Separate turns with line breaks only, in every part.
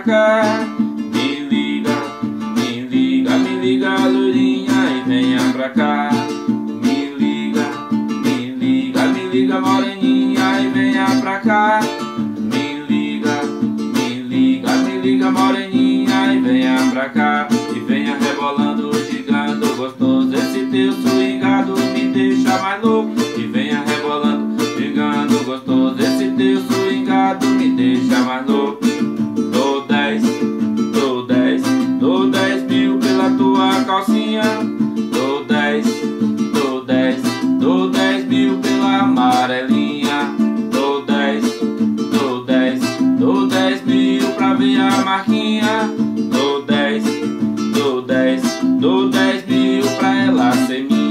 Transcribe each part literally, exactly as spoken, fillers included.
cá. Me liga, me liga, me liga, loirinha, e venha pra cá. Me liga, me liga, me liga, moreninha, e venha pra cá. Me liga, me liga, me liga, moreninha, e venha pra cá. E venha rebolando, gigando, gostoso. Esse teu swingado me deixa mais louco. E venha rebolando, gigando, gostoso. Esse teu swingado me deixa mais louco. Dou dez, dou dez, dou dez mil pela tua calcinha. Dou dez, dou dez, dou dez mil pela amarelinha. Dou dez, dou dez, dou dez mil pra ver a marquinha. Dou dez, dou dez, dou dez mil pra ela ser minha.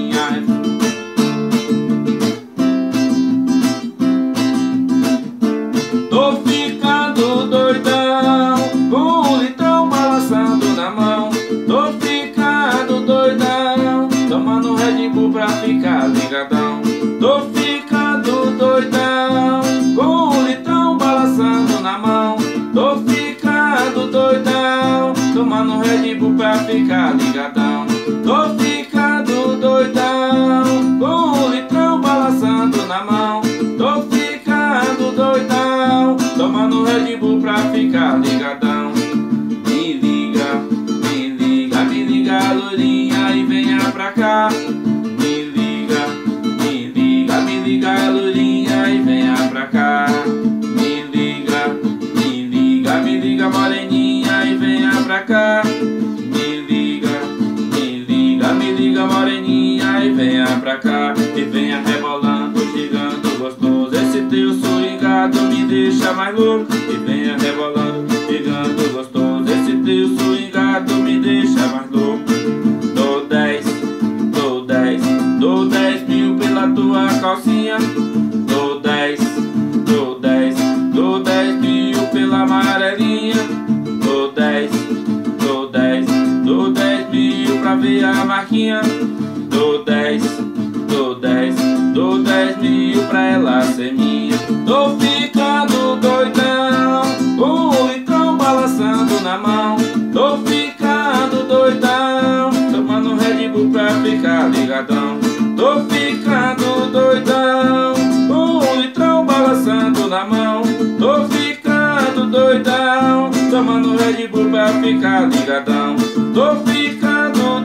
Tô ficando doidão, com um litrão balançando na mão. Tô ficando doidão, tomando Red Bull pra ficar ligadão. Tô ficando doidão, com um litrão balançando na mão. Tô ficando doidão, tomando Red Bull pra ficar ligadão. Tô ficando doidão, com um litrão balançando na mão. Tô ficando doidão, tomando Red Bull pra ficar ligadão. Me liga, me liga, me liga, loirinha, e venha pra cá. Me liga, me liga, me liga, loirinha, e venha pra cá. Me liga, me liga, me liga, moreninha, e venha pra cá. Me liga, me liga, me liga, moreninha, e venha pra cá. E venha rebolando, gigando, gostoso. Esse teu swingado me deixa mais louco. E venha rebolando, gigando, gostoso. Esse teu swingado me deixa mais louco. Dou dez, dou dez, dou dez mil pela tua calcinha. Dou dez, dou dez, dou dez mil pela amarelinha. Dou dez, dou dez, dou dez mil pra ver a marquinha. Dou dez, dou dez, dou dez mil pra ela ser minha. Tô ficando doidão, com um litrão balançando na mão. Tô ficando doidão, tomando Red Bull pra ficar ligadão. Tô ficando doidão, com um litrão balançando na mão. Tô ficando doidão, tomando Red Bull pra ficar ligadão. Tô ficando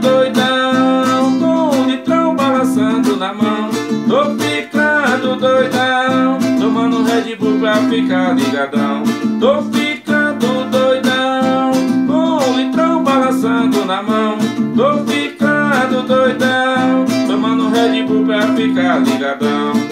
doidão, com um litrão balançando na mão. Tô ficando doidão, tomando Red Bull pra ficar ligadão. Tô ficando doidão, com um litrão balançando na mão. Tô ficando doidão, tomando Red Bull pra ficar ligadão.